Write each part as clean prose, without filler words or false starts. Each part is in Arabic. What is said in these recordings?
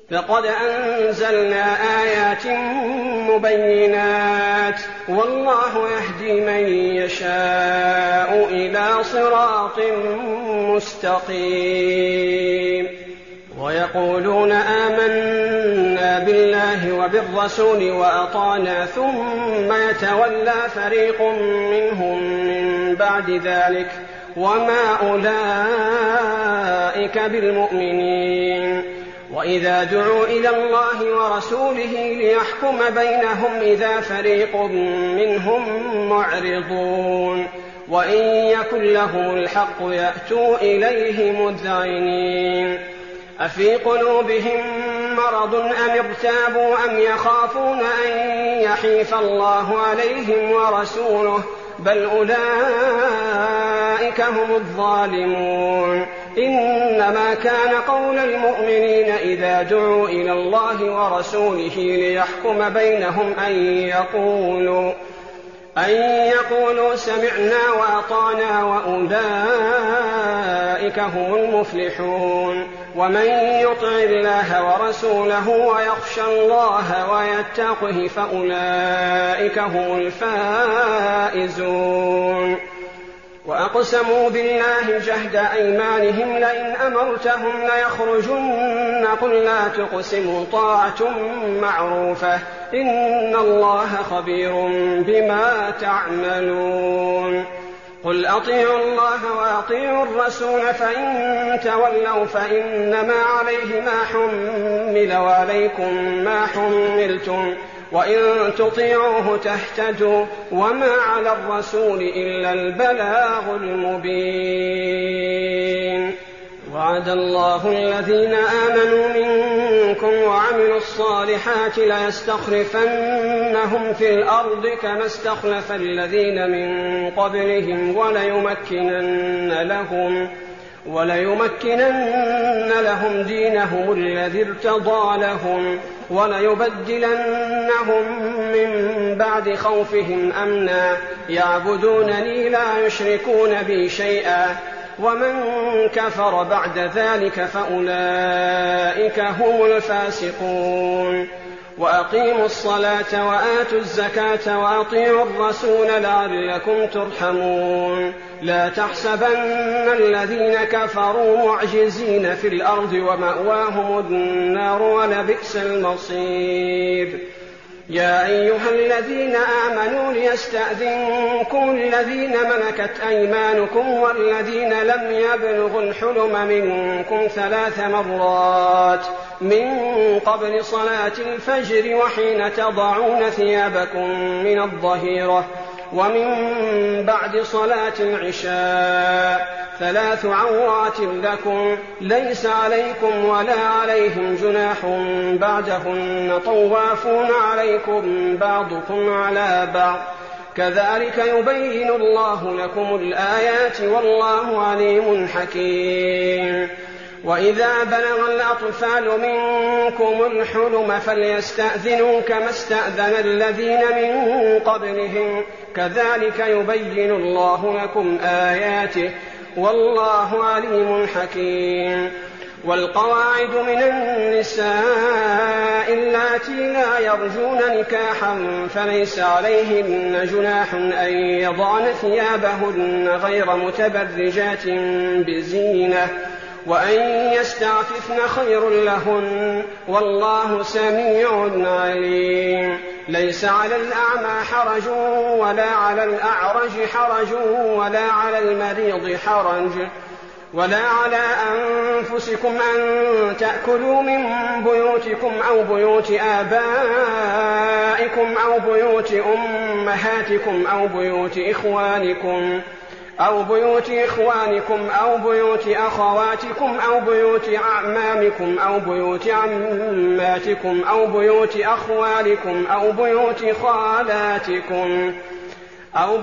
فقد أنزلنا آيات مبينات والله يهدي من يشاء إلى صراط مستقيم. ويقولون آمنا بالله وبالرسول وأطعنا ثم يتولى فريق منهم من بعد ذلك وما أولئك بالمؤمنين. وإذا دعوا إلى الله ورسوله ليحكم بينهم إذا فريق منهم معرضون وإن يكن لهم الحق يأتوا إليه مذعنين. أفي قلوبهم مرض أم ارتابوا أم يخافون أن يحيف الله عليهم ورسوله بل أولئك هم الظالمون. إنما كان قول المؤمنين إذا دعوا إلى الله ورسوله ليحكم بينهم أن يقولوا سمعنا وأطعنا وأولئك هم المفلحون. ومن يطع الله ورسوله ويخشى الله ويتقه فأولئك هم الفائزون. وأقسموا بالله جهد أيمانهم لئن أمرتهم ليخرجن قل لا تقسموا طاعة معروفة إن الله خبير بما تعملون. قل أطيعوا الله وأطيعوا الرسول فإن تولوا فإنما عليه ما حمل وعليكم ما حملتم وإن تطيعوه تهتدوا وما على الرسول إلا البلاغ المبين. وعد الله الذين آمنوا منكم وعملوا الصالحات ليستخلفنهم في الأرض كما استخلف الذين من قبلهم وليمكنن لهم دينهم الذي ارتضى لهم وليبدلنهم من بعد خوفهم أمنا يعبدونني لا يشركون بي شيئا ومن كفر بعد ذلك فأولئك هم الفاسقون. وأقيموا الصلاة وآتوا الزكاة وأطيعوا الرسول لعلكم ترحمون. لا تحسبن الذين كفروا معجزين في الأرض ومأواهم النار ولبئس المصير. يا أيها الذين آمنوا ليستأذنكم الذين ملكت أيمانكم والذين لم يبلغوا الحلم منكم 3 مرات من قبل صلاة الفجر وحين تضعون ثيابكم من الظهيرة ومن بعد صلاة العشاء 3 عورات لكم ليس عليكم ولا عليهم جناح بعدهن طوافون عليكم بعضكم على بعض كذلك يبين الله لكم الآيات والله عليم حكيم. وإذا بلغ الأطفال منكم الحلم فليستأذنوا كما استأذن الذين من قبلهم كذلك يبين الله لكم آياته والله عليم حكيم. والقواعد من النساء اللاتي لا يرجون نكاحا فليس عليهن جناح أن يضعن ثيابهن غير متبرجات بزينة وأن يستعففن خير لهن والله سميع عليم. ليس على الأعمى حرج ولا على الأعرج حرج ولا على المريض حرج ولا على أنفسكم أن تأكلوا من بيوتكم أو بيوت آبائكم أو بيوت أمهاتكم أو بيوت إخوانكم أو بيوت أخواتكم أو بيوت أعمامكم أو بيوت عماتكم أو بيوت أخوالكم أو بيوت خالاتكم أو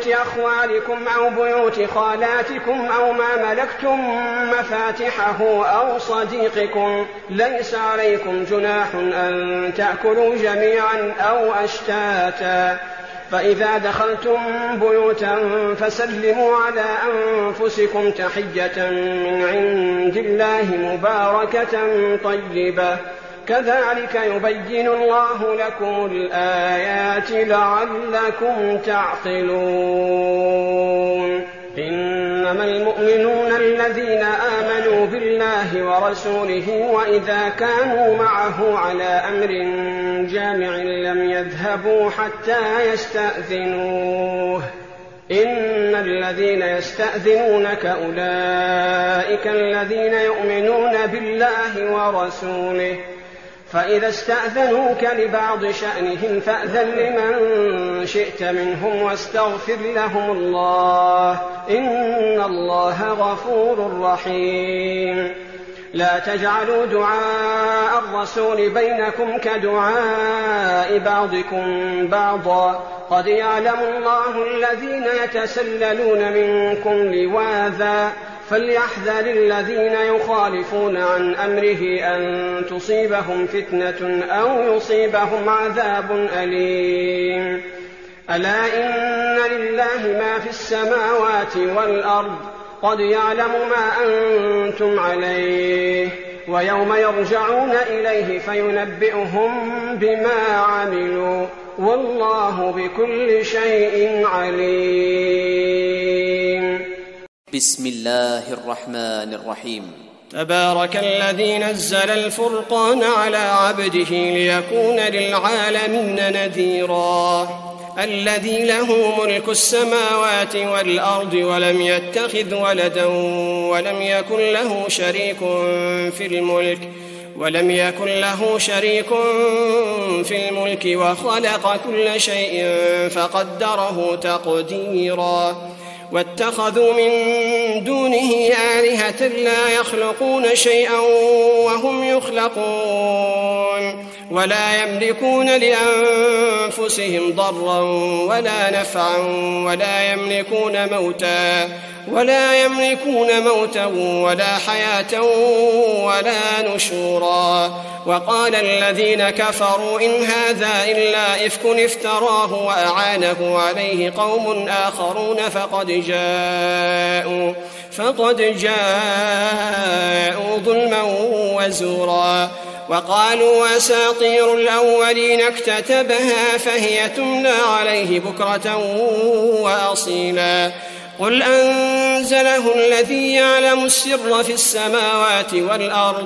بيوت خالاتكم أو ما ملكتم مفاتحه أو صديقكم ليس عليكم جناح أن تأكلوا جميعا أو أشتاتا. فإذا دخلتم بيوتا فسلموا على أنفسكم تحية من عند الله مباركة طيبة كذلك يبين الله لكم الآيات لعلكم تعقلون. إنما المؤمنون الذين آمنوا بالله ورسوله وإذا كانوا معه على أمر جامع لم يذهبوا حتى يستأذنوه. إن الذين يستأذنونك أولئك الذين يؤمنون بالله ورسوله، فإذا استأذنوك لبعض شأنهم فأذن لمن شئت منهم واستغفر لهم الله، إن الله غفور رحيم. لا تجعلوا دعاء الرسول بينكم كدعاء بعضكم بعضا، قد يعلم الله الذين يتسللون منكم لواذا، فليحذر الذين يخالفون عن أمره أن تصيبهم فتنة أو يصيبهم عذاب أليم. ألا إن لله ما في السماوات والأرض، قد يعلم ما أنتم عليه، ويوم يرجعون إليه فينبئهم بما عملوا، والله بكل شيء عليم. بسم الله الرحمن الرحيم. تبارك الذي نزل الفرقان على عبده ليكون للعالمين نذيرا، الذي له ملك السماوات والأرض ولم يتخذ ولدا ولم يكن له شريك في الملك وخلق كل شيء فقدره تقديرا. واتخذوا من دونه آلهة لا يخلقون شيئا وهم يخلقون، ولا يملكون لأنفسهم ضرا ولا نفعا ولا يملكون موتا ولا حياة ولا نشورا. وقال الذين كفروا إن هذا إلا إفك افتراه وأعانه عليه قوم آخرون فقد جاءوا ظلما وزورا. وقالوا أساطير الأولين اكتتبها فهي تملى عليه بكرة وأصيلا. قل أنزله الذي يعلم السر في السماوات والأرض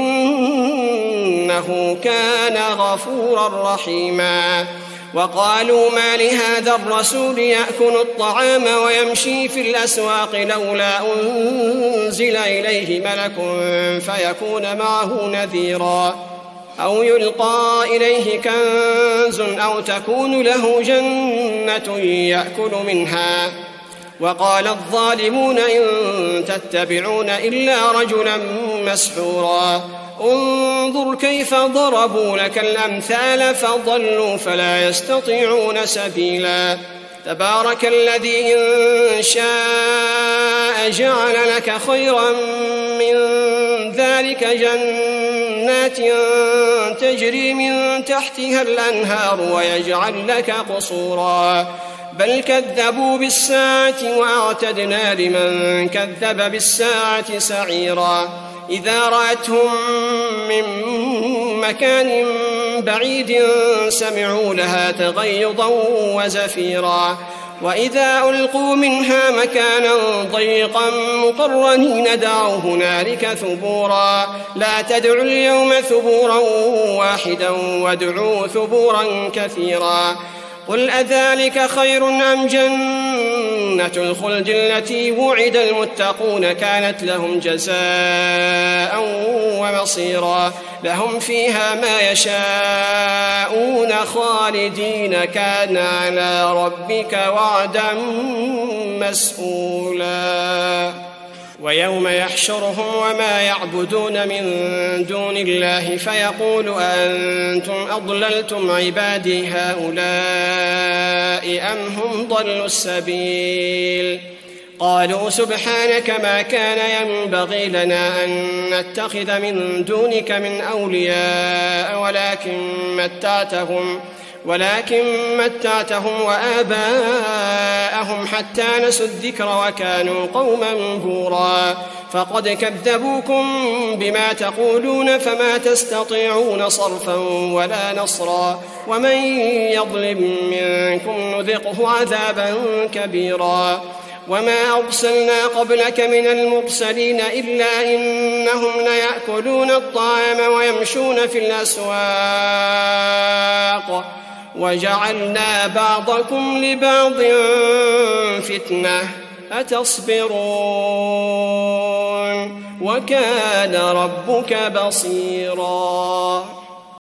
إنه كان غفورا رحيما. وقالوا ما لهذا الرسول يأكل الطعام ويمشي في الأسواق لولا أنزل إليه ملك فيكون معه نذيرا، أو يلقى إليه كنز أو تكون له جنة يأكل منها. وقال الظالمون إن تتبعون إلا رجلا مسحورا. انظر كيف ضربوا لك الأمثال فضلوا فلا يستطيعون سبيلا. تبارك الذي إن شاء جعل لك خيرا من ذلك جنات تجري من تحتها الأنهار ويجعل لك قصورا. بل كذبوا بالساعة وأعتدنا لمن كذب بالساعة سعيرا. إذا رأتهم من مكان بعيد سمعوا لها تغيظا وزفيرا. وإذا ألقوا منها مكانا ضيقا مقرنين دعوا هنالك ثبورا. لا تدعوا اليوم ثبورا واحدا وادعوا ثبورا كثيرا. قل أذلك خير أم جنة الخلد التي وعد المتقون كانت لهم جزاء ومصيرا. لهم فيها ما يشاءون خالدين كان على ربك وعدا مسئولا. ويوم يحشرهم وما يعبدون من دون الله فيقول أنتم أضللتم عبادي هؤلاء أم هم ضلوا السبيل. قالوا سبحانك ما كان ينبغي لنا أن ولكن متعتهم وآباءهم حتى نسوا الذكر وكانوا قوما بورا فقد كذبوكم بما تقولون فما تستطيعون صرفا ولا نصرا ومن يظلم منكم نذقه عذابا كبيرا وما أرسلنا قبلك من المرسلين إلا إنهم ليأكلون الطعام ويمشون في الأسواق وجعلنا بعضكم لبعض فتنة أتصبرون وكان ربك بصيرا.